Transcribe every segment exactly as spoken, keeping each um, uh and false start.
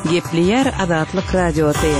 Gepleyer Azatlyk Radiosu.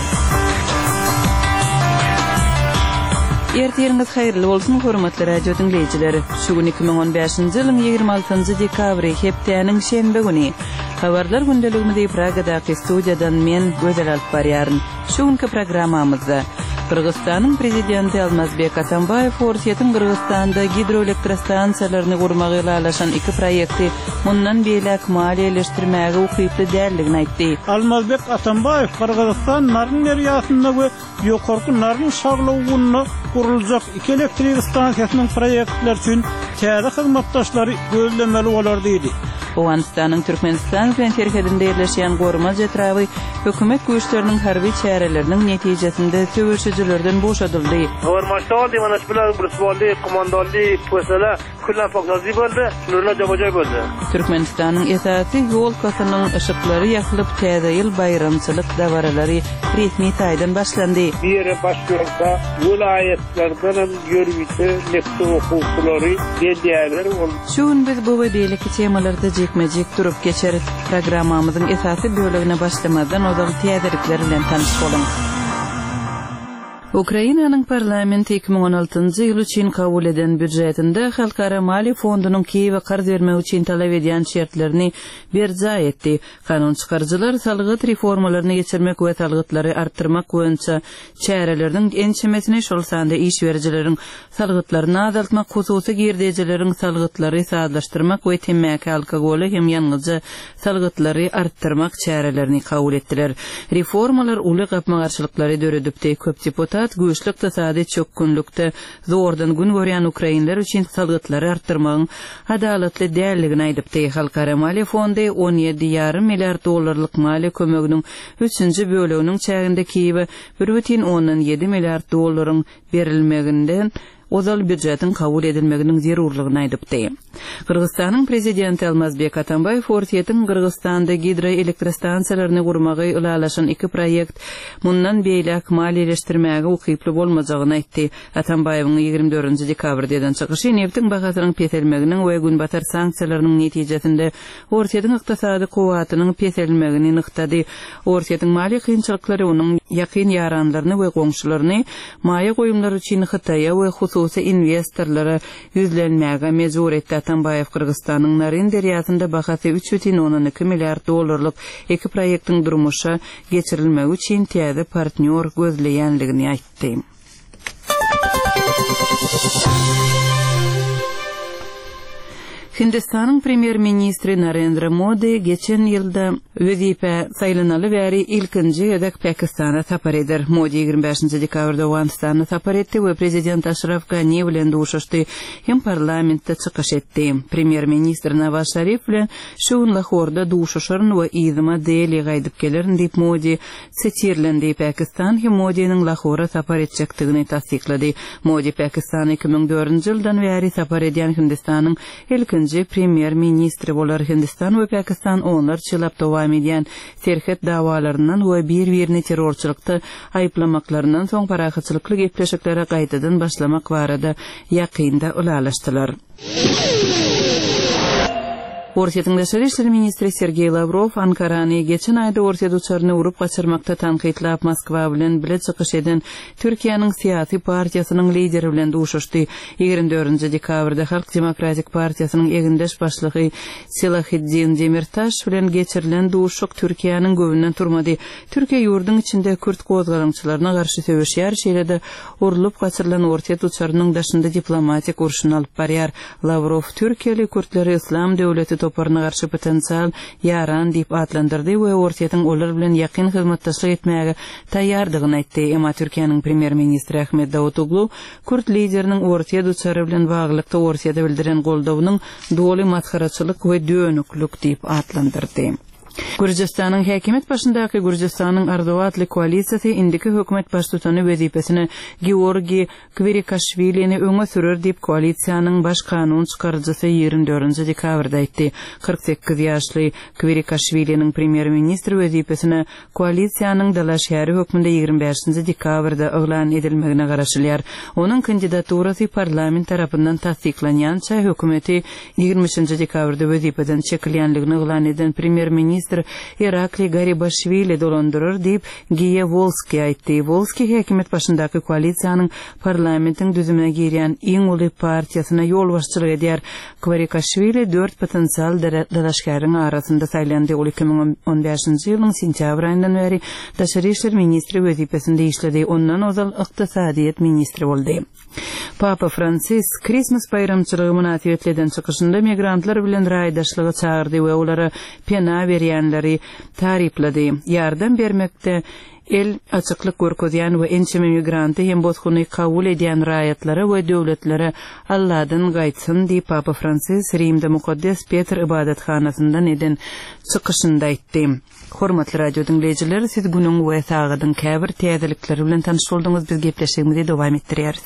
Ertiriniz hayırlı bolsun hormatly radio dinleyijileri. Şugun iki ming on beşinji ýylyň ýygrimi altynjy dekabry hepdeniň şenbe güni. Habarlar gündeliginde Pragadaky studiýadan men Gözel alyp barýaryn. Şugunky programmamyzda Kırgızstanyň prezidenti Almazbek Atambayew Forsyetiň Kırgızstanda hidroelektrostansiýalaryny gurmagy ýalaşan iki proýekti mundan beýlek maliýeleşdirmäge ukyply däldigini aýtdy. Almazbek Atambayew Kırgızstan Naryn deriýasynda we ýokarky Naryn şaglawyny gurulajak iki elektrik stansiýasynyň proýektleri üçin täze hyzmatdaşlary gözlemeli bolar diýdi. Owganistanyň Türkmenistan bilen serhedinde ýerleşýän gormaz etrawy hökümet güýçleriniň harby çäreleriniň netijesinde söwüşçilerden boşadyldy. Gormaşda demanaş bilen Bruswaldy komandanly pesele kullan faknazy boldy, nurla jabaja boldy. Türkmenistanyň esasy ýol kasynyň ışıklary ýakylyp täze ýyl bayramçylyk dawaralary resmi taýdan başlandy. Bir ýere başlaýanda vilayetlerden ýörgüçi nefsi hukuklary gelýärler bol. Şuň biz bu we beýleki temalarda jekmejek durup geçerik. Programmamyzyň esasy bölegine başlamadan ozal täzelikler bilen tanyş bolun. Ukrainanyň parlamenti iki ming on altyncı ýyl üçin kabul eden büdjetinde Halkara Mali Fondunyň Kiýewe karz bermek üçin talap edýän şertlerini berja etdi. Kanun çykarjylar salgyt reformalaryny geçirmek we salgytlary artdyrmak boýunça çäreleriniň ençemesini şol sanda iş berjileriň salgytlaryny azaltmak, hususy girdejileriň salgytlary sazlaşdyrmak we temmäki alkogoly hem ýanyjy salgytlary artdyrmak çärelerini kabul etdiler. Reformalar uly gapmagarçylyklary döredipdi. Köp deputat güýçlük tasady çökkünlükde zordan gün görýän ukrainler üçin salgytlary artdyrmagyň adalatly däldigini aýdypdy. Halkara Mali Fondy on ýedi ýarym milliard dollarlyk mali kömeginiň üçünji böleginiň çäginde Kiýewe bir бүтүн oňdan ýedi milliard dollaryň berilmeginden ozal büdjetin kabul edilmeginiň zerurlygyny aýdypdy. Kırgızstanyň prezidenti Almazbek Atambayew Forsyetiň Kırgızstanda hidroelektrostansiýalaryny gurmagy ýalaşan iki proýekt mundan beýlek maliýeleşdirmäge ukyply bolmajagyny aýtdy. Atambayewiň ýygrimi dördünji dekabrda eden çykyşy neftiň bahasynyň peselmeginiň we günbatar sanksiýalarynyň netijesinde Forsyetiň ykdysady kuwatynyň peselmegini nyktady. Forsyetiň mali kynçylyklary onuň ýakyn ýaranlaryny we goňşularyny maýa goýumlary üçin Hytaýa we hususy investorlara ýüzlenmäge mejbur etdi. Atambayew Kırgızstanyň Naryn deriýasynda bahasy üç бүтүn oňdan iki milliard dollarlyk iki proýektiň durmuşa geçirilmegi üçin täze partnyor gözleýänligini aýtdy. Hindistanyň premier ministri Narendra Modi geçen ýylda wezipä saýlanaly bäri ilkinji ýa-da Pakistana tapar eder. Modi ýygrimi beşinji dekabrda Owganistana tapar etdi we prezident Ashraf Ghani bilen duruşdy hem parlamentde çykyş etdi. Premier ministr Nawaz Sharif bilen şu Lahorda duruşýaryn we ýygyma deli gaýdyp gelerin diýip Modi setirlendi. Pakistan hem Modi'niň Lahora tapar etjekdigini tasdiklady. Modi Pakistany iki ming dördünji ýyldan bäri tapar edýän Hindistanyň ilkinji premier ministri bolar. Hindistan we Pakistan onlar çylap dowam edýän serhet dawalaryndan we bir-birini terrorçylykda aýplamaklaryndan soň parahatçylykly gepleşiklere gaýtadan başlamak barada ýakynda ulalaşdylar. Forsyetiň Daşary işleri ministri Sergey Lavrov Ankarany geçen aýda Orta uçaryny urup gaçyrmakda tanqidlap Moskwa bilen bile çykyş eden Türkiýanyň syýasy partiýasynyň lideri bilen duruşdy. ýygrimi dördünji dekabrda Halk Demokratik Partiýasynyň egindeş başlygy Selahiddin Demirtaş bilen geçirilen duruşyk Türkiýanyň göwünden turmady. Türkiýe ýurdun içinde Kürt gozgalançylaryna garşy söwüşýär şeýlede urulup gaçyrylan Orta uçarynyň daşynda diplomatik urşuny alyp barýar. Lavrov Türkiýeli Kürtleri Islam döwleti toparına garşy potensial yaran diýip adlandyrdy we Orsyetiň olar bilen ýakyn hyzmatdaşlyk etmäge taýýardygyny aýtdy. Emma Türkiýanyň premier ministri Ahmet Davutoglu Kürt lideriniň Orsyet uçary bilen baglykda Orsyada bildiren goldawynyň doly matkaraçylyk we dönüklük diýip adlandyrdy. Gürjistanyň häkimet başyndaky Gürjistanyň Ardoatly koalisiýasy indiki hökümet baştutany wezipesini Georgi Kvirikashvilini öňe sürer diýip koalisiýanyň baş kanun çykarjysy ýygrimi dördünji dekabrda aýtdy. kırk sekiz ýaşly Kvirikashviliniň premier ministri wezipesini koalisiýanyň Dala şäheri hökmünde ýygrimi beşinji dekabrda öňlen edilmegine garaşylýar. Onuň kandidaturasy parlament tarapyndan tasdiklanýança hökümeti ýygrimi üçinji dekabrda wezipeden çekilýänligini öňlen eden premier ministr ministr Irakli Garibashvili dolandırır deyip Giye Volski aytdy. Volski hekimet başındaky koalisiýanyň parlamentin düzümine girýän iň uly partiýasyna ýol başçylyk edýär. Kvarikashvili dört potensial dadaşkaryň arasynda saýlandy. Ol iki ming on beşinji ýylyň sentýabr aýyndan beri Daşary işler ministri wezipesinde işledi. Ondan ozal ykdysadyýet ministri boldy. Papa Francis Christmas bayramçylygy münasibetleden çykyşynda migrantlar bilen raýdaşlygy çağırdy we olara pena berýänleri tarifledi. Ýardam bermekde el açıklık görkezýän we ençe migranty hem bozguny kabul edýän raýatlary we döwletlere Allahdan gaýtsyn diýip Papa Francis Rimde Mukaddes Petr ibadathanasyndan eden çykyşynda aýtdy. Hormatly radio dinleyijiler, siz bunyň we sagydyň käbir täzelikleri bilen tanyş boldyňyz. Biz gepleşigimizi dowam etdirýäris.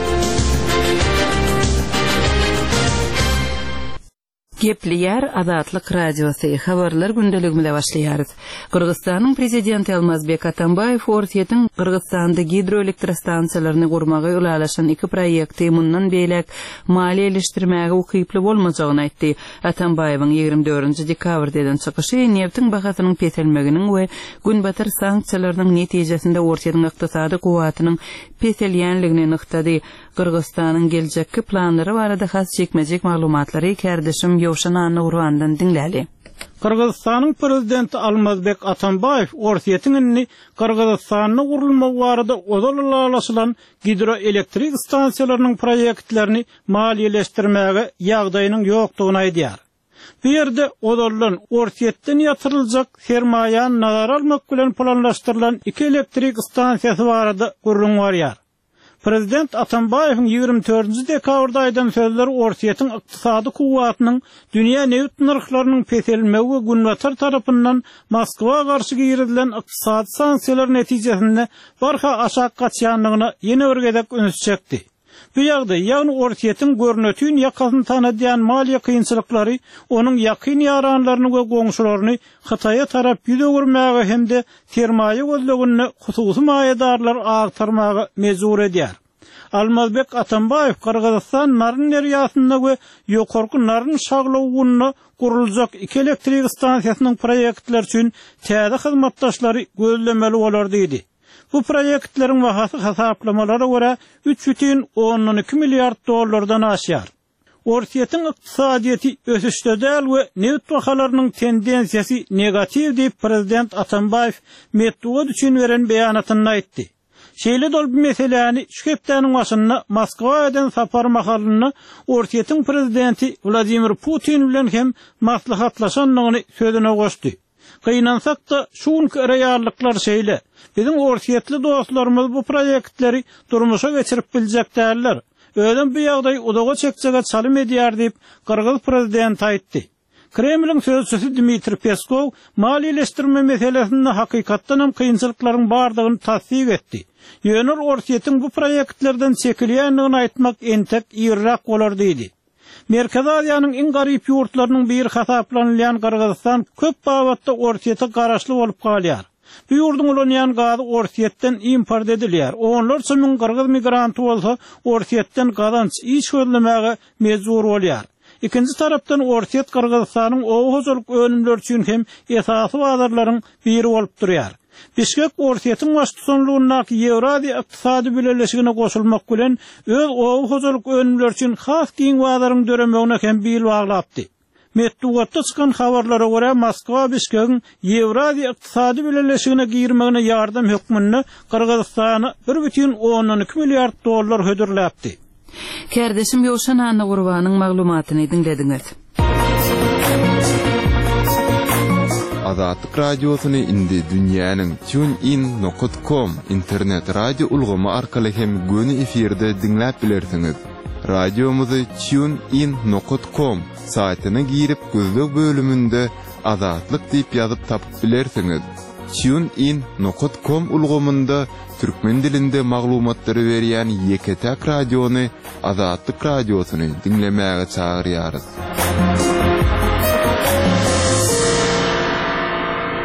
Gepliyar Adatlyk radiosu habarlar gündeliginde başlaýarys. Kyrgyzstanyň prezidenti Almazbek Atambayew Ortiýetiň Kyrgyzstanda hidroelektrostansiýalaryny gurmagy ulalaşan iki proýekti mundan beýlek maliýeleşdirmäge ukyply bolmajagyny aýtdy. Atambayewiň ýigirmi dördünji dekabrda eden çykyşy neftiň bahasynyň peselmeginiň we günbatyr sanksiýalarynyň netijesinde Ortiýetiň ykdysady kuwatynyň peselýänligini nyktady. Kyrgyzstanyň geljekki planlary barada has çekmejek maglumatlary kärdeşim Ýowşan Anna Urwandan dinläli. Kyrgyzstanyň prezidenti Almazbek Atambayew Ortiýetiň Kyrgyzstanyň gurulma barada odalaşylan hidroelektrik stansiýalarynyň proýektlerini maliýeleşdirmäge ýagdaýynyň ýokdugyny aýdýar. Bu ýerde odalan Ortiýetden ýatyryljak sermaýany nazara almak bilen planlaşdyrylan iki elektrik stansiýasy barada gurulma barýar. Prezident Atambayewiň ýigirmi dördünji dekabrda aýdan sözleri Ortiýetiň ykdysady kuwatynyň dünýä neft narhlarynyň peselmegi günbatyr tarapyndan Moskwa garşy girilen ykdysady sanksiýalar netijesinde barha aşağı gaçýanlygyna ýene bir gezek öňe çekdi. Bu ýagdaý ýagny Ortiýetiň görnetýän ýakasyny tanadýan maliýe kynçylyklary onuň ýakyn ýaranlaryny we goňşularyny Hytaýa tarap ýüze görmäge hemde sermaýe gözlegini hususy maýadarlar agtarmagy mezur edýär. Almazbek Atambayew Kyrgyzstan naryn nerýasynda we ýokarky naryn şaglawyny guruljak iki elektrik stansiýasynyň proýektleri üçin täze hyzmatdaşlary gözlemeli bolar diýdi. Bu proýektleriň bahasy hasaplamalara görä üç butun on iki milliard dollardan aşýar. Ortiýetiň ykdysadyety ösüşde däl we neft bahalarynyň tendensiýasy negativ diýip prezident Atambayew Medwedew üçin beren beýanatynda aýtdy. Şeýle dol bu meseleni şu hepdeniň başynda Moskwadan sapar mahalyny Ortiýetiň prezidenti Vladimir Putin bilen hem maslahatlaşanlygyny sözüne goşdy. Kıynansak da şunky reallyklar şeýle. Bizim Ortiýetli dostlarymyz bu proýektleri durmuşa geçirip biljek däller. Öýdem bu ýagdaý odaga çekjege çalym edýär diýip Kyrgyz prezidenti aýtdy. Kremliň sözçüsü Dmitri Peskov maliýeleşdirme meselesinde hakykatdan hem kynçylyklaryň bardygyny tasdik etdi. Ýöner Ortiýetiň bu proýektlerden çekilýänligini aýtmak entek ýyrrak bolar diýdi. Merkez Aziýanyň iň garyp ýurtlarynyň biri hasaplanylýan Kyrgyzstan köp babatda Ortiýete garaşly bolup galýar. Bu ýurdun ulanýan gazy Ortiýetden import edilýär. Onlar üçün Kyrgyz migranty bolsa Ortiýetden gazanç iş gözlemäge mezur bolýar. İkinci tarapdan Ortiýet Kyrgyzstanyň owahojalyk önümleri üçin hem esasy bazarlaryň biri bolup durýar. Bişkek Ortiýetiň başçylygynyň Ýewraziýa ykdysady birleşigine goşulmak bilen öz owahojalyk önümleri üçin has giň bazarlaryň döremegine hem bil baglapdy. Medwedew çykan habarlara görä Moskwa Bişkekiň Ýewraziýa ykdysady birleşigine girmegine ýardam hökmüni Kyrgyzstana bir butun on iki milliard dollar hödürläpdi. Kärdeşim Ýowşan Anna Urwanyň maglumatyny dinlediňiz. Adatlyk radiosyny indi dünýäniň TuneIn nokta com internet radio ulgamy arkaly hem göni efirde dinläp bilersiňiz. Radiomuzy TuneIn nokta com saýtyna girip gözlek bölümünde Adatlyk diýip ýazyp tapyp bilersiňiz. TuneIn nokta com ulgamynda türkmen dilinde maglumatlary berýän Ýeketäk radiony Adatlyk radiosyny dinlemäge çagyrýarys.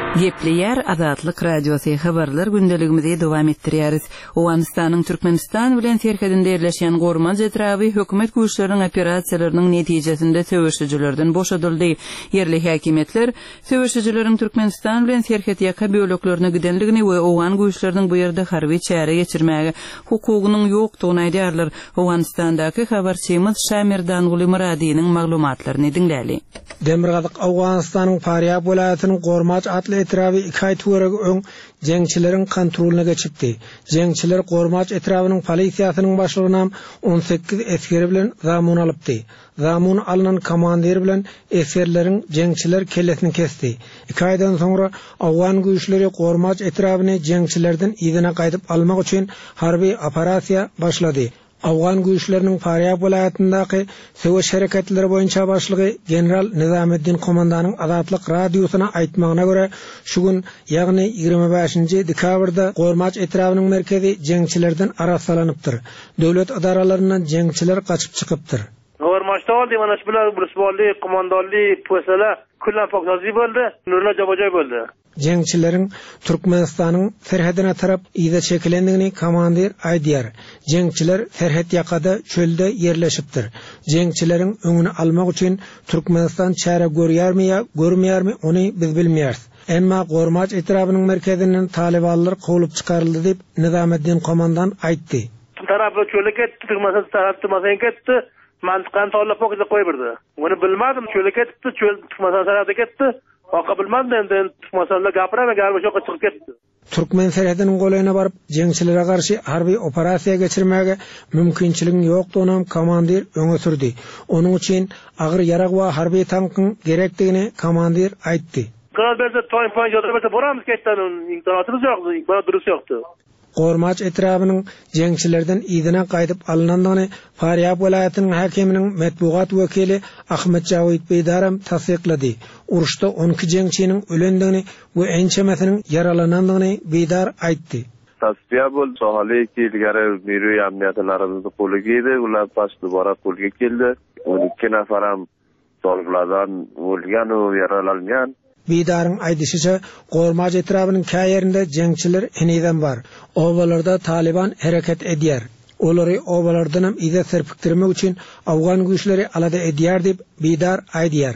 Gepleyer Azatlyk Radiosu habarlar gündeligimizi dowam etdirýäris. Owganystanyň Türkmenistan bilen serhedinde ýerleşen gormaz etraby hökümet güýçleriniň operasiýalarynyň netijesinde söwüşçilerden boşadyldy. Yerli häkimetler söwüşçileriň Türkmenistan bilen serhed ýaka böleglerine gidenligini we owgan güýçleriniň bu ýerde harby çäre geçirmäge hukugynyň ýokdugyny aýdýarlar. Owganystandaky habarçymyz Şamir Danguly Muradynyň maglumatlaryny dinläli. Demirgazyk Owganystanyň Faryab welaýatynyň Gormaç atly etraby iki aý töregi öň jeňçileriň kontrolyna geçipdi. Jeňçiler Gormaç etrabynyň polisiýasynyň başlygyna on sekiz eskeri bilen zamun alypdy. Zamun alynan komandir bilen eskerleriň jeňçiler kellesini kesdi. iki aýdan soňra awgan güýçleri Gormaç etrabyny jeňçilerden ýygyna gaýdyp almak üçin harby operasiýa başlady. Awgan güýçleriniň Faryab welaýatyndaky söwüş hereketleri boýunça başlygy general Nizametdin komandanyň Azatlyk radiosuna aýtmagyna görä, şu gün, ýagny ýigirme beşinji dekabrda Gormaç etrabynyň merkezi jeňçilerden arassalanypdyr. Döwlet idaralaryndan jeňçiler gaçyp çykypdyr. Gormaçda boldy, mana şu bilen Brusbolly, komandanly, posala kullan faknazy boldy, nurla jabajoy boldy. Jeňçileriň Türkmenistanyň serhedine tarap ýyda çekilendigini komandir aýdýar. Jeňçiler serhed ýakada çölde ýerleşipdir. Jeňçileriň öňüni almak üçin Türkmenistan çäre görýärmi ýa görmeýärmi, ony biz bilmeýäris. Emma Gormaç etrabynyň merkezinden talibanlar gowylyp çykaryldy diýip Nizametdin komandan aýtdy. Tarapy çöle ketdi, Türkmenistan tarapy masaň ketdi. Mantykan tawlap okda goýberdi. Ony bilmädim, çöle ketdi, çöl Türkmenistan tarapy ketdi. Oka bilmädim, Türkmenistanla gapyrama garby şoka çykyp ketdi. Türkmen serhediniň goýlyna baryp jeňçilere garşy harby operasiýa geçirmäge mümkinçiligi ýokdugyny komandir öňe sürdi. Onuň üçin agyr ýarag we harby tankyň gerekdigini komandir aýtdy. Galberde toýun poýun ýotrapda boramyz ketden, imkanatymyz ýokdy, bana durus ýokdy. Gormaç etrabynyň jeňçilerden ýygyna gaýdyp alynandygyny Faryab welaýatynyň häkiminiň medbugat wekili Ahmet Jawid Beydaram tasdiklady. Uruşda on iki jeňçiniň ölendigini we ençemesiniň yaralanandygyny Beydar aýtdy. Tasfiya bol sohaly ki ilgari Miru amniýetlerimizni qo'lga keldi, ular pas dubara qo'lga keldi. on iki nafaram toliblardan o'lgan we yaralangan. Beydaryň aýdysynça Gormaç etrabynyň käýerinde jeňçiler heniden bar. Owalarda Taliban hereket edýär. Olary owalardan hem ýa serpikdirmek üçin awgan güýçleri alada edýär diýip Beydar aýdýar.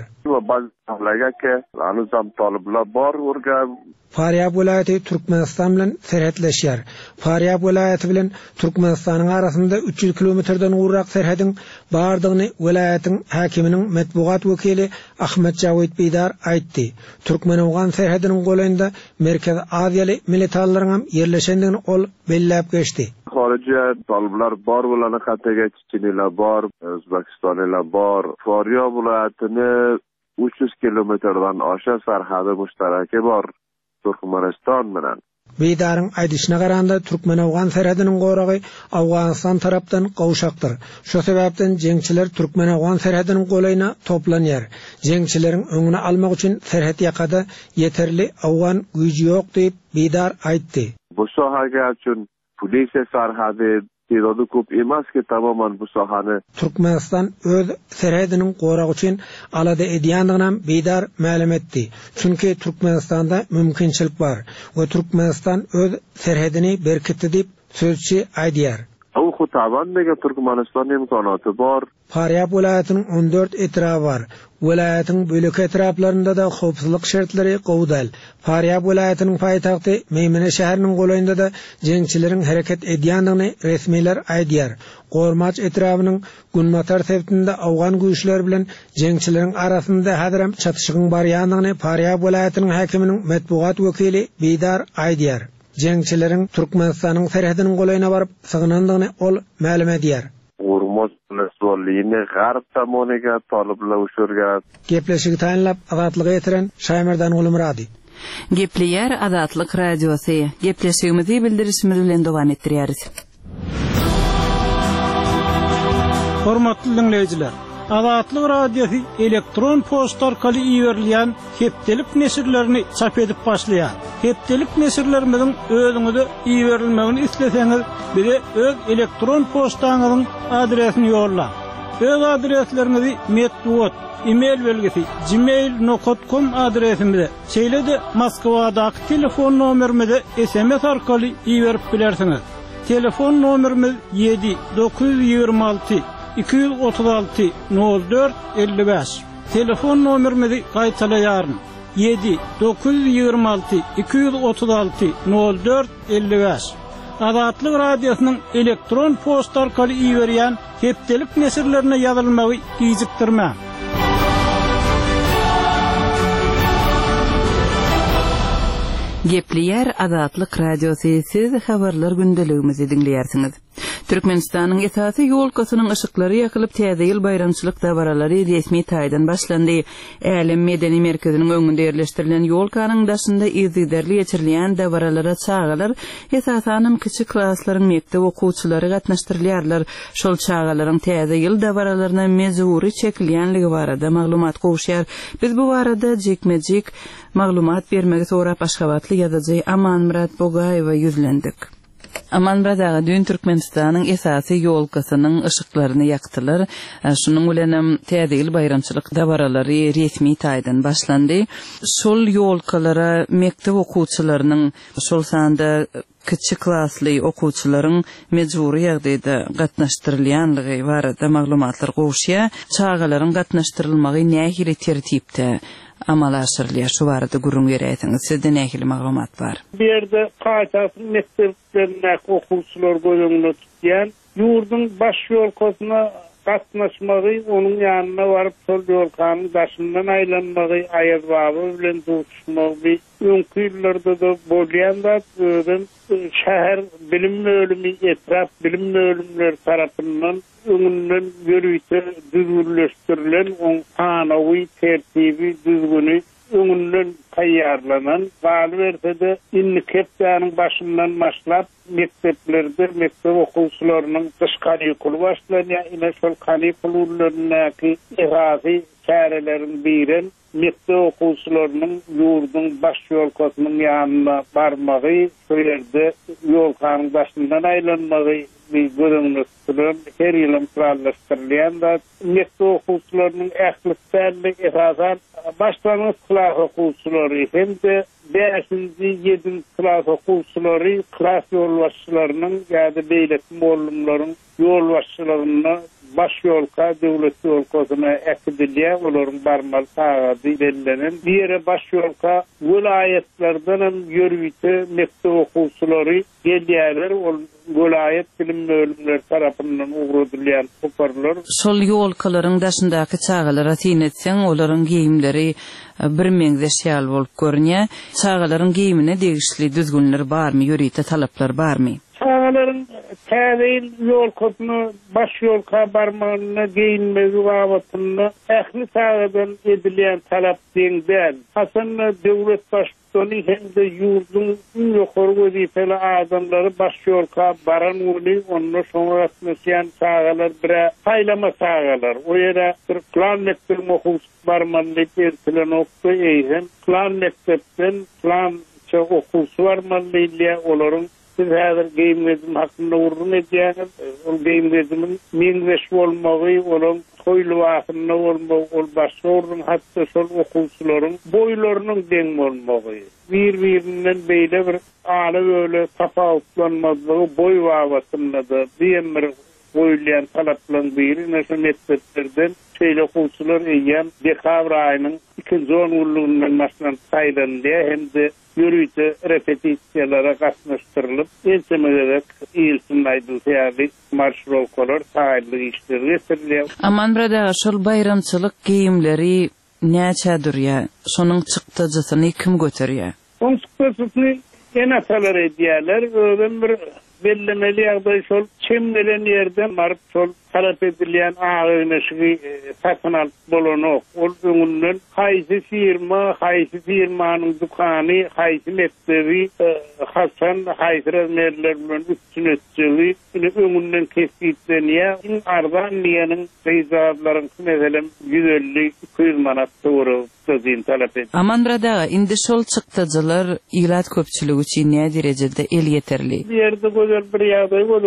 Bazılarga anuzam taliblar bar urga. Faryab welaýaty Türkmenistan bilen serhetleşýär. Faryab welaýaty bilen Türkmenistanyň arasynda üç yüz kilometrden urak serhedin bardygyny welaýatyň häkiminiň medbugat wekili Ahmet Jawid Beydar aýtdy. Türkmen-awgan serhediniň goýlynda Merkez Aziýaly militarlaryň hem ýerleşendigini ol belläp geçdi. Xorijiýa taliblar bar bolany hatda Çinliler bar, Özbekistanylar bar. Faryab welaýatyny üç yüz kilometrden aşağı serhady müştereki bar. Türkmenistan bilen. Beydaryň aýdyşyna garanda Türkmen-awgan serhediniň goragy Awganystan tarapdan gowşakdyr. Şo sebäpden jeňçiler Türkmen-awgan serhediniň goýlyna toplanýar. Jeňçileriň öňüni almak üçin serhed ýakada ýeterli awgan güýji ýok diýip Beydar aýtdy. Bu sohaga üçin polisiýa serhady Tiradu köp emas ki tamamen bu sahany Türkmenistan öz serhediniň goragy üçin alada edýändigini Beydar ma'lum etdi. Çünki Türkmenistanda mümkinçilik bar we Türkmenistan öz serhedini berkitdi diýip sözçi aýdýar. O Xutabandaga Türkmenistan imkanaty bar. Faryab welaýatynyň on dört etraby bar. Welaýatyň bölek etraplarynda da howpsuzlyk şertlери gowdal. Faryab welaýatynyň paýtagty Meýmene şäheriniň goýlynda da jeňçileriň hereket edýändigini resmiler aýdýar. Gormaç etrabynyň Günmatar septinde awgan güýçler bilen jeňçileriň arasynda häzirem çatışygyň barýandygyny Faryab welaýatynyň häkiminiň medbugat wekili Beydar aýdýar. Jeňçileriň Türkmenistanyň serhediniň goýlyna baryp sygnandygyny ol ma'lum edýär. Gormaç Brusbollyny garb tamonyga taliblar uçurga. Gepleşigi taýinlap Azatlyga ýetiren Şamir Danguly Murady. Gepleyer Azatlyk radiosy. Gepleşigimizi bildirişimiz bilen dowam etdirýäris. Hormatly dinleýijiler, Azatlyk radiosu elektron posta orkaly ýerilýän hepdelik nesirlerini çap edip başlaýar. Hepdelik nesirlerimiziň özüňize ýerilmegini isleseňiz, bize öz elektron postaňyzyň adresini ýolla. Öz adreslerinizi Medbugat e-mail belgesi gmail nokta com adresimizde. Şeýle-de Moskwadaky telefon nomerimize S M S arkaly iýerip bilersiniz. Telefon nomerimiz yedi dokuz yüz yirmi altı iki yüz otuz altı nol dört elli beş. Telefon nomerimizi gaýtalaýaryn. yedi dokuz yüz yirmi altı iki yüz otuz altı nol dört elli beş. Azatlyk radiosynyň elektron posta arkaly iýerýän hepdelik nesirlerine ýazylmagy gizikdirmä. Gepliyer Azatlyk radiosu siz habarlar gündeligimizi dinleýärsiňiz. Türkmenistanyň esasy ýolkasynyň ışıklary ýakylyp täze ýyl bayramçylyk dabaralary resmi taýdan başlandy. Älim medeni merkeziniň öňünde ýerleşdirilen ýolkanyň daşynda izdiderli geçirilýän dabaralara çağalar esasanyň kiçik klaslaryň mektep okuwçylary gatnaşdyrylýarlar. Şol çağalaryň täze ýyl dabaralaryna mezuri çekilýänligi barada maglumat gowşýar. Biz bu barada jekmejek maglumat bermegi sorap Aşgabatly ýazyjy Amanmurat Bogaýewa ýüzlendik. Amanmurat dün Türkmenistanyň esasy ýolkasynyň ışıklaryny ýakdylar. Şunyň bilen täze ýyl bayramçylyk dabaralary resmi taýdan başlandy. Şol ýolkalara mektep okuwçylarynyň şol sanda kiçik klasly okuwçylaryň mejburi ýagdaýda gatnaşdyrylýanlygy barada maglumatlar gowşýar. Çağalaryň gatnaşdyrylmagy nähili tertipde amal aşyrylýar, şu barada gurrun beräýsiňiz. Sizde nähili maglumat bar? Bu ýerde gaýtasy mekteplerine okuwçylar goýunyny tutýan ýurdun baş ýolkasyna gatnaşmagy, onuň ýanyna baryp şol ýolkanyň daşyndan aýlanmagy, aýazbaby bilen duşmagy öňkü ýyllarda da bolýan da şäher bilim bölümi, etraf bilim bölümleri tarapyndan öňünden görüýte düzgünleşdirilen oň anawy tertibi düzgünü öňünden taýýarlanan galy bersede inni kepdäniň başyndan başlap mekteplerde mektep okuwçylarynyň dyş kanikuly başlanýar. Ine şol kanikullarynyňky ehasy çärelerini biren mektep okuwçylarynyň ýurdun baş ýolkasynyň ýanyna barmagy, şu ýerde ýolkanyň başyndan aýlanmagy bir görüňlük tutulan her ýyl planlaşdyrylýan da mektep okuwçylarynyň ähli särli ehasan başlangyç klas okuwçylary hem-de beşinji ýedinji klas okuwçylary klas ýolbaşçylarynyň ýa-da beýlek muallimlaryň ýolbaşçylygyna baş ýolka döwlet ýolkasyna ekdilýär, olaryň barmal taýady bellänen bir baş ýolka vilayetlerden hem ýörüýte mektep okuwçylary gelýärler, ol vilayet bilim bölümleri tarapyndan ugrudylýan hoparlar. Şol ýolkalaryň daşyndaky çağalara tinetseň, olaryň giyimleri bir meňzeş ýal bolup görnýär. Çağalaryň giyimine degişli düzgünler barmy, ýörüýte talaplar barmy? Çağalaryň täze ýolkasyny baş ýolka barmagyna giyinmegi wagtynda ähli çağadan edilýän talap deňden. Hasan döwlet başçylygy hem-de ýurdun ýokary wezifeli adamlary baş ýolka baran uly, onunla soňra etmeýän çağalar bir taýlama çağalar. O ýere bir plan mektep okuwçy barmanly bertilen okdy eýen. Plan mektepden plan okuwçy barmanly olaryň siz häzir giyimlezim hakynda urrun edýäňiz, ol giyimlezimin meňzeş bolmagy, olaň toýly wagtynda bolmagy, ol başga urrun hatda şol okuwçylaryň boýlarynyň deň bolmagy. Bir-birinden beýle bir ala böyle tapawutlanmazygy boý wagtynda da diýenler goýulýan talaplaryň biri näşe mekteplerden şeýle okuwçylar eýen dekabr aýynyň ikinji onurlugyndan başlan taýlandy hem-de ýörüýte repetisiýalara gatnaşdyrylyp ensemederek ýylsyn aýdylýar, marşrolkalar taýly işler geçirilýär. Amanmurat şol bayramçylyk giyimleri näçe durýar? Şonuň çykdyjysyny kim göterýär? Onuň çykdyjysyny enasalar edýärler, öňden bir bellemeli ýagdaý şol çemlenen ýerden baryp şol talap edilýän agynyşy satyn alyp bolanok. Ol öňünden haýsy firma, haýsy firmanyň dukany, haýsy mektebi, hasan haýsy merler bilen üstün etjeli, öňünden kesiplenýär. In ardan ýanyň peýzahlaryň meselem yüz elli iki yüz manat doğru sözün talap edilýär. Amanmurat indi şol çykdyjylar ýylat köpçüligi üçin näme derejede el ýeterli? Bu ýerde gözäl bir ýagdaý bolanok.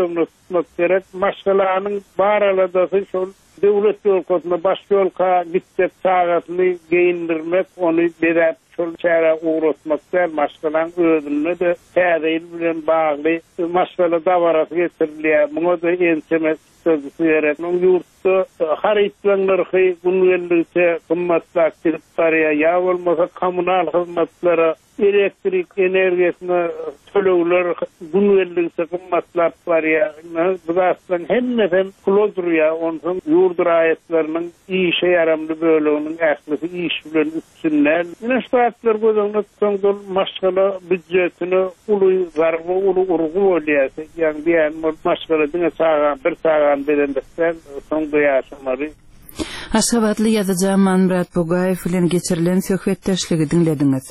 tutmak gerek. Maşgalanın baraladası şol devlet yolkosuna baş yolka gitmek sağatını geyindirmek, onu bedep şol çare uğratmak der. Maşgalan özünü de täzeil bilen bagly maşgala dawarasy getirilýär. Muňa da ensemek sözü söýerek. Muň ýurtda haritlanlar güngellikçe kymmatly aktivitler ya bolmasa kommunal hyzmatlara elektrik enerjisine tölegler güngellikçe kymmatlar var ya. Bu da aslında hemmeden kulozdur ya. Onun yurt raýatlarynyň işe yaramly böleginiň ählisi iş bilen üstünler. Ine ştaatlar gözüňde tutsaň maşgala büdjetini uly garby uly urgu bolýar. Yani diýen maşgala diňe sagan bir sagan berendikden soňda ýaşamary. Aşgabatly ýazyjy Manmurat Bogaýew bilen geçirilen söhbetdeşligi dinlediňiz.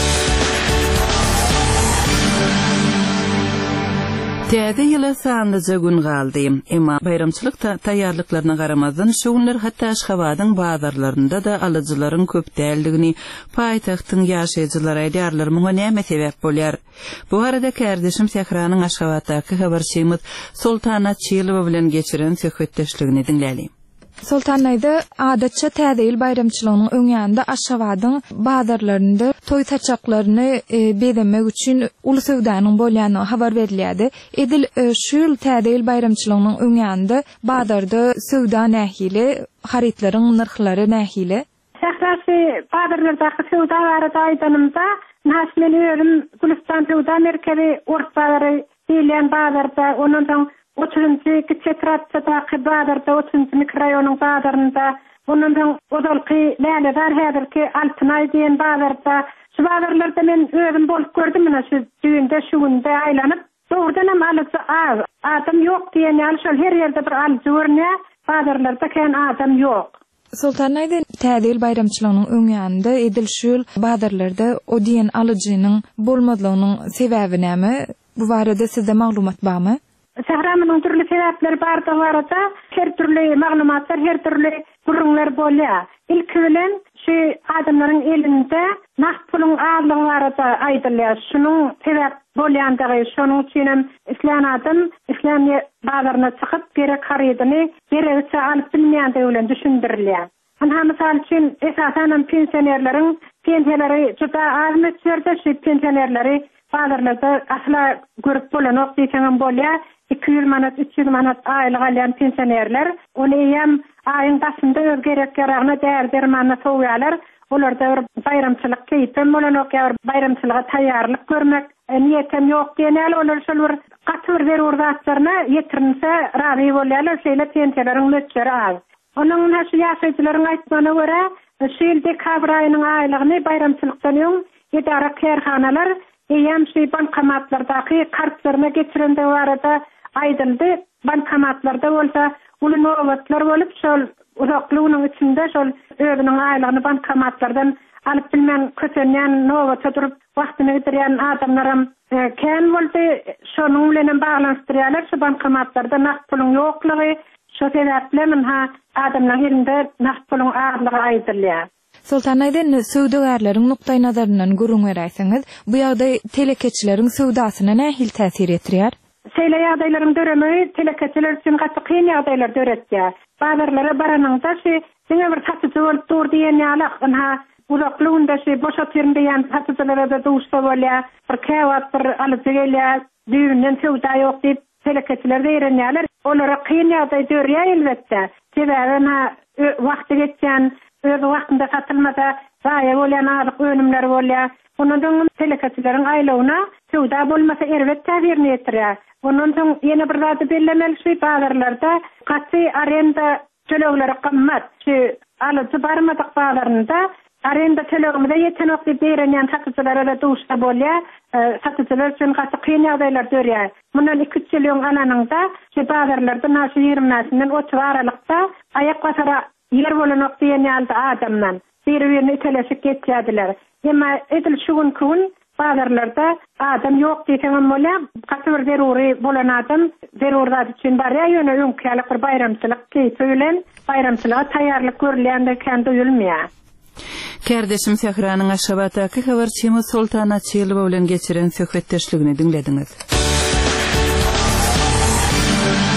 Täze ýyla sanlyja gün galdy. Emma bayramçylyk taýýarlyklaryna garamazdan şu günler hatda Aşgabatyň bazarlarynda da alyjylaryň köp däldigini paýtagtyň ýaşaýjylary aýdýarlar. Muňa näme sebäp bolýar? Bu arada kardeşim Sehranyň Aşgabatdaky habarçymyz Sultanat Çylyba bilen geçiren söhbetdeşligini dinläli. Sultanayda adatça täzeil bayramçylygynyň öňýände Aşgabatyň bazarlarynda toý taçaklaryny e, bedemek üçin uly sowdanyň bolýany habar berilýärdi. Edil e, şu ýyl täzeil bayramçylygynyň öňýände bazarda sowda nähili, haritlaryň narhlary nähili. Şäherçi bazarlardaky sowda barada aýdanymda näsmen öýüm Gülistan sowda merkezi ortary diýilen bazarda onundan otuzuncu Kitchetratçadaky bazarda otuzuncu mikroraýonyň bazarynda onundan odalky läleler häzirki Altynay diýen bazarda şu bazarlarda men özüm bolup gördüm mena şu düýünde şu günde aýlanyp doğrudan hem alyjy az adam ýok diýen ýaly şol her ýerde bir alyjy görnýär bazarlarda ken adam ýok. Sultanayda täzeil bayramçylygynyň öňýände edil şu ýyl bazarlarda o diýen alyjynyň bolmadlygynyň sebäbi näme? Bu barada sizde maglumat barmy? Şäherimiň türlü sebäpleri barda barada her türlü maglumatlar, her türlü gurrunlar bolýar. Ilki bilen şu adamlaryň elinde naq puluň azlygy barada aýdylýar. Şunuň sebäp bolýandygy, şonuň üçin hem islan adam islam bazaryna çykyp gerek harydyny gerekçe alyp bilmeýändir bilen düşündirilýär. Ana mysal üçin esasen pensionerleriň pensiýalary juda az meçherde şu pensionerleri bazarlarda asla görüp bolanok diýen bolýar. iki yüz manat, üç yüz manat aýlyk alýan pensionerler, ony hem aýyň başynda öz gerek-geregine däl dermany soýýarlar. Olarda bir bayramçylyk keýpem bolanok ýa bayramçylyga taýýarlyk görmek niýetem ýok diýenler, olar şol bir gatyr berýär zatlaryna ýetirinse razy bolýarlar, şeýle pensiýalariň meçheri az. Onuň näşe ýaşaýjylaryň aýtmagyna görä, şu dekabr aýynyň aýlygyny bayramçylykdan ýoň edara kerhanalar hem şu bankomatlardaky kartlaryna geçirende barada aýdyldy. Bankomatlarda bolsa uly nowatlar bolup şol uzaklygynyň içinde şol özüniň aýlygyny bankomatlardan alyp bilmän köçenýän nowata durup wagtyny geçirýän adamlaram e, ken boldy. Şonuň bilen baglanşdyrýarlar şu bankomatlarda naq puluň ýoklugy, şo sebäple men ha adamlaryň elinde naq puluň azlygy aýdylýar. Sultanaydan sowdagarlaryň nukdaý nazaryndan görüň beräýsiňiz, bu ýagdaý telekeçileriň sowdasyna nähil täsir etdirýär? Şeýle ýagdaýlaryň döremi telekeçiler üçin gatly kyn ýagdaýlar döretýär. Bazarlara baranňda şu diňe bir satyjy bolup dur diýen ýaly ha uzaklygynda şu boşa tirndiýän satyjylara da duşsa bolýar. Bir käwat bir alyp gelýär, düýünden sowda ýok diýip telekeçiler berenýärler. Olara kyn ýagdaý dörýär elbetde. Sebäbi ha wagty geçýän öz wagtynda satylmasa zaýa bolýan alyk önümler bolýar. Onundan telekeçileriň aýlagyna sowda bolmasa elbetde täsirini etdirýär. Onundan ýene bir zat bellemeli şu bazarlarda gaty arenda tölegleri gymmat. Şu alyjy barmadyk bazarynda arenda tölegimde ýeten wagty berenýän satyjylara da duşsa bolýar. Satyjylar üçin gaty kyn ýagdaýlar dörýär. Mundan iki üç ýyl ananyňda şu bazarlarda näşe ýigrimesinden otuz aralykda aýak basara yer bolanok diýen ýalda adamdan bir-birini itelesip geçýärdiler. Emma edil şu gün gün bazarlarda adam ýok diýen bolýar. Gatyr zeruri bolan adam zerurlar üçin barýar ýöne öňkälik bir bayramçylyk keýpi bilen bayramçylyga taýýarlyk görülýände ken duýulmaýar. Kardeşim Sehranyň Aşgabatdaky habarçymyz Sultanat Çylyba bilen geçiren söhbetdeşligini dinlediňiz.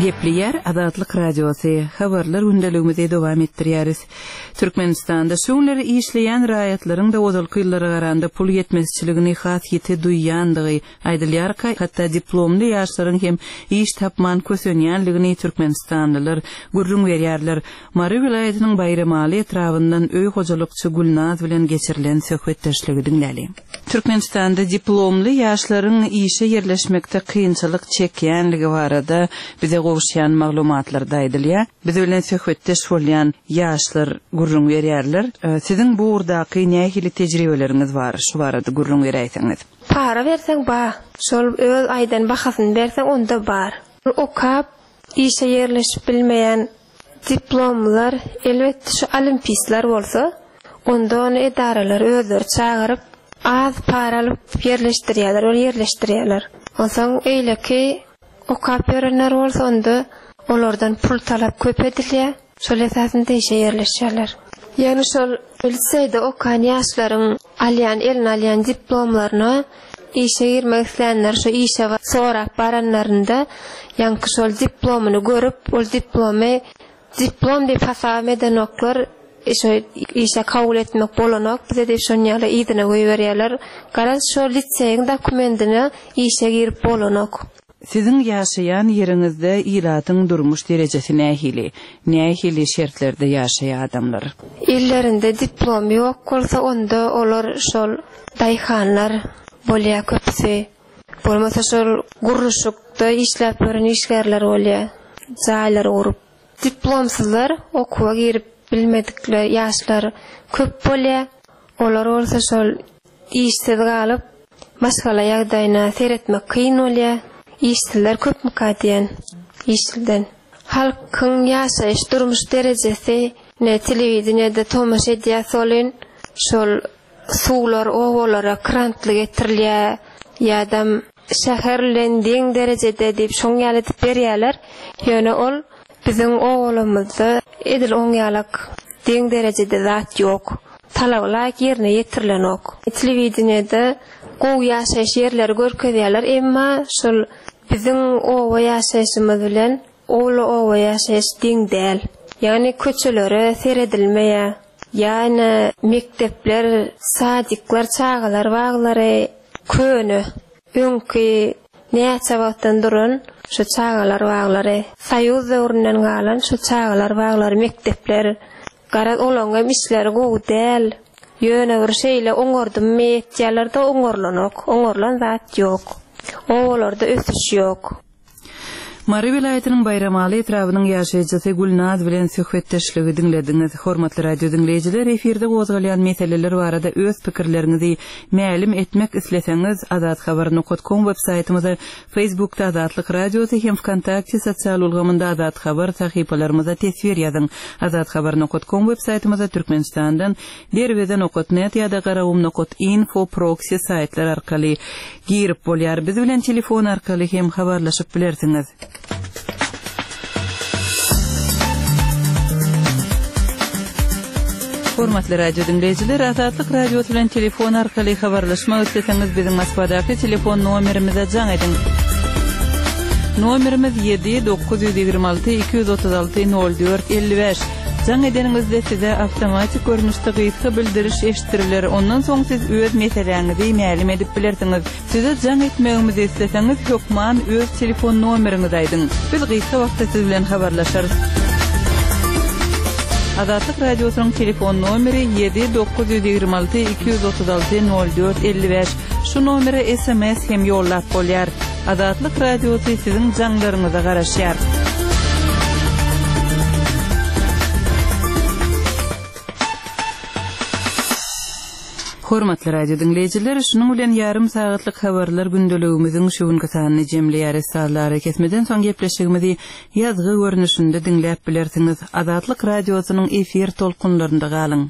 Gepli Adatlyk Radiosu habarlar gündəligimizde dowam etdirýäris. Türkmenistanda şoňlary işleýän raýatlaryň da ozalky ýyllary garanda pul ýetmezçiligini hasýety duýýandygy aýdylýar ki, hatda diplomly ýaşlaryň hem iş tapman kösenýänligini Türkmenistanlylar gurrun berýärler. Mary vilayatynyň Bayramaly etrawyndan öý hojalykçy Gulnaz bilen geçirilen söhbetdeşligi dinläli. Türkmenistanda diplomly ýaşlaryň işe ýerleşmekde kynçylyk çekýänligi barada bize gowuşýan maglumatlarda aýdylýar. Biz bilen söhbetdeş bolýan ýaşlar gurrun berýärler. Siziň bu urdaky nähili tejribeleriňiz bar? Şu barada gurrun berýärsiňiz. Para berseň ba, şol öz aýdan bahasyny berseň onda bar. Okap işe ýerleşip bilmeýän diplomlar, elbetde şu olimpistler bolsa, onda onu edaralar özleri çağırıp az para alyp ýerleşdirýärler, ol ýerleşdirýärler. Onsoň eýleki okap berenler bolsa onda olardan pul talap köp edilýär. Şol esasynda işe ýerleşýärler. Ýani şol liseyde okan ýaşlaryň alýan, elin alýan diplomlaryna işe girmek isleýänler şu işe sorap baranlarynda ýanky şol diplomuny görüp, ol diplomy diplom diýip hasap edenoklar işe işe kabul etmek bolanok bize de şonýaly ýygyna goýberýärler. Garaz şol liseýiň dokumentini işe girip bolanok. Siziň ýaşaýan ýeriňizde ýylatyň durmuş derejesi nähili? Nähili şertlerde ýaşaýan adamlar? Illerinde diplom ýok bolsa onda olar şol daýhanlar bolýar köpsi. Bolmasa şol gurruşukda işläp gören işgärler bolýar. Jaýlar urup. Diplomsuzlar okuwa girip bilmedikli ýaşlar köp bolýar. Olar bolsa şol işsiz galyp başga ýagdaýyna seretmek kyn bolýar. İşsizler köp mukadiyen işsizden. Halkın yaşayış durmuş derecesi ne televizyonda tomaş edýär solyn şol suwlar owalara krantly getirilýär ýa-da şäherlendiň derejede diýip şoňaly edip berýärler. Ýöne ol biziň owalymyzda edil oňýalyk diň derejede zat ýok. Talablar ýerine ýetirilenok. Televizyonda gowy ýaşaýyş ýerleri görkezýärler, emma şol bizim owa ýaşaýyşymyz bilen oğlu owa ýaşaýyş diň däl. Ýani köçelere seredilmeýär. Ýani mektepler, sadyklar, çağalar, baglary köni. Öňki näçe wagtdan duran şu çağalar, baglary Soýuz döwründen galan şu çağalar, baglary mektepler garaz olanga işleri gowy däl. Ýöne bir şeýle oňordym meýetýärler da oňorlanok, oňorlan zat ýok. Owalarda ösüş ýok. Mary vilayatynyň Bayramaly etrawynyň ýaşaýjysy Gulnaz bilen söhbetdeşligi dinlediňiz. Hormatly radio dinleýijiler, efirde gozgalýan meseleler barada öz pikirleriňizi mälim etmek isleseňiz, adat habar nokta com web saýtymyza, Facebookda Adatlyk Radiosu hem Wkontakte sosial ulgamynda Adat habar sahypalarymyza tesvir ýazyň. Adat habar nokta com web saýtymyza Türkmenistandan derweden nokta net ýa-da garawum nokta info proxy saýtlar arkaly girip bolýar. Biz bilen telefon arkaly hem habarlaşyp bilersiňiz. Hormatly radio dinleyijiler, Adatlyk Radio bilen telefon arkaly habarlaşmak isleseňiz biziň Moskvadaky telefon nomerimize jaň ediň. Nomerimiz yedi dokuz yüz ýigirme alty iki yüz otuz alty nol dört elli beş. Jaň edeningizde size awtomatik görnüşde gyýytgy bildiriş eşitdirilýär. Ondan soň siz öz meseleňizi mälim edip bilersiňiz. Size jaň etmegimizi isleseňiz, hökman öz telefon nomeriňizi aýdyň. Biz gyýytgy wagtda siz bilen habarlaşarys. Adatlyk Radiosynyň telefon nomeri yedi dokuz yüz ýigirme alty iki yüz otuz alty nol dört elli beş. Şu nomere S M S hem ýollap bolýar. Adatlyk Radiosy siziň jaňlaryňyza garaşýar. Hormatly radio dinleyijiler, şunuň bilen ýarym sagatlyk habarlar gündeligimiziň şu günkü sanyny jemleýär. Saýlary kesmeden soň gepleşigimizi ýazgy görnüşinde dinläp bilersiňiz. Adatlyk Radiosynyň efir tolkunlarynda galyň.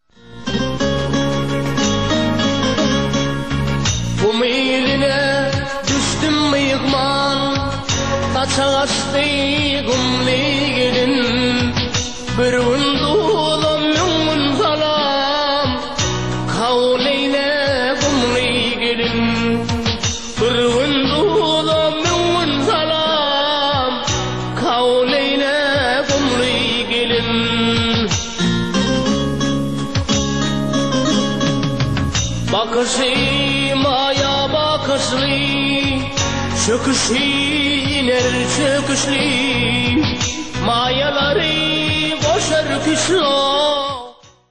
Bu meýline düşdüm myýgman, taçaşdy gumly gelin, bir gün dolam müň salam, kawleyne gumly gelin, bir gün dolam müň salam, Bakışı maya bakışlı, çöküşü iner çöküşlü, mayaları boşar kışla.